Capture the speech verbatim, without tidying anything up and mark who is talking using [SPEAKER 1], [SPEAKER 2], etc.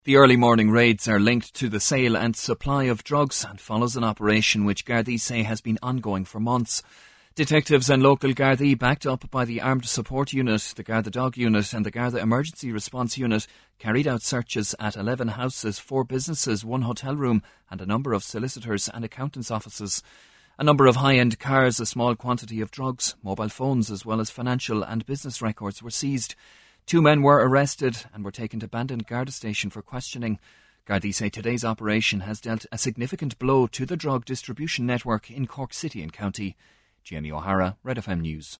[SPEAKER 1] The early morning raids are linked to the sale and supply of drugs and follows an operation which Gardaí say has been ongoing for months. Detectives and local Gardaí, backed up by the Armed Support Unit, the Garda Dog Unit and the Garda Emergency Response Unit, carried out searches at eleven houses, four businesses, one hotel room and a number of solicitors' and accountants' offices. A number of high-end cars, a small quantity of drugs, mobile phones as well as financial and business records were seized. Two men were arrested and were taken to Bandon Garda Station for questioning. Gardaí say today's operation has dealt a significant blow to the drug distribution network in Cork City and County. Jamie O'Hara, Red F M News.